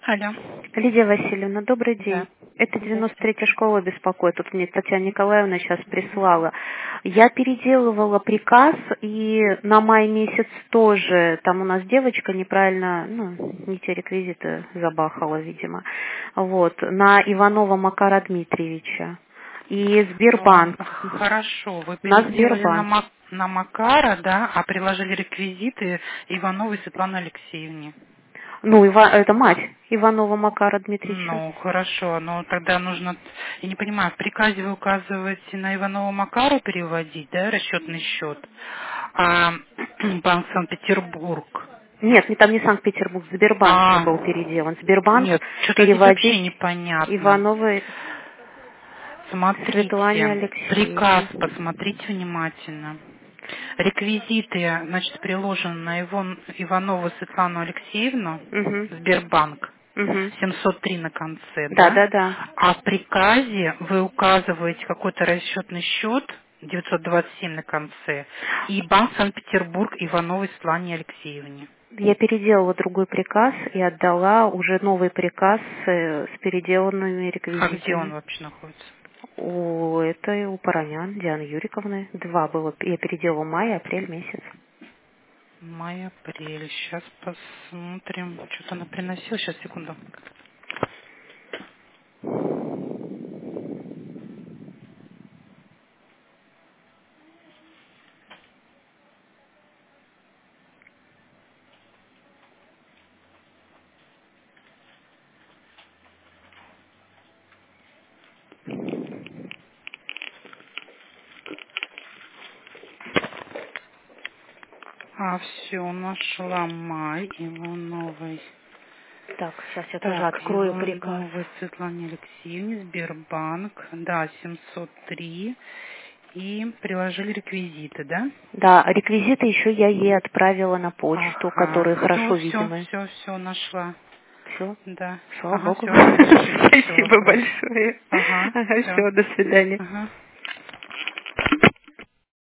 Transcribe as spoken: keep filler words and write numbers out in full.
Алло. Лидия Васильевна, добрый день. Да. Это девяносто третья школа беспокоит. Тут мне Татьяна Николаевна сейчас прислала. Я переделывала приказ, и на май месяц тоже, там у нас девочка неправильно, ну, не те реквизиты забахала, видимо, вот, на Иванова Макара Дмитриевича. И Сбербанк. Ну, хорошо, вы На переделали на, Сбербанк. Мак- на Макара, да, а приложили реквизиты Ивановой Светлане Алексеевне. Ну, Ива- это мать Иванова Макара Дмитриевича. Ну, хорошо, но тогда нужно, я не понимаю, в приказе вы указываете на Иванова Макару переводить, да, расчетный счет, а Банк Санкт-Петербург. Нет, не- там не Санкт-Петербург, Сбербанк же А, был переделан. Сбербанк нет, что-то здесь вообще переводить непонятно. Ивановой Светлане Смотрите, приказ Алексеевне. посмотрите внимательно. Реквизиты, значит, приложены на Ивон, Иванову Светлану Алексеевну, Угу. Сбербанк, Угу. семьсот три на конце, Да, да? да, да. А в приказе вы указываете какой-то расчетный счет, девятьсот двадцать семь на конце, и Банк Санкт-Петербург Ивановой Светлане Алексеевне. Я переделала другой приказ и отдала уже новый приказ э, с переделанными А где он реквизитами. вообще находится? У этой, у Паранян, Дианы Юриковны. Два было. Я переделала май, апрель месяц. Май, апрель. Сейчас посмотрим. Что-то она приносила. Сейчас, секунду. А, все, нашла май Ивановой. Так, сейчас я тоже Так, открою приказ. Ивановой Светлане Алексеевне, Сбербанк, да, семьсот три. И приложили реквизиты, да? Да, реквизиты еще я ей отправила на почту, Ага, которые все, хорошо все, видимы. все, все, нашла. Все. Да, Слава ага, Богу. все, больше нет Спасибо вопросов. большое. Ага, Ага, все. все, до свидания. Ага.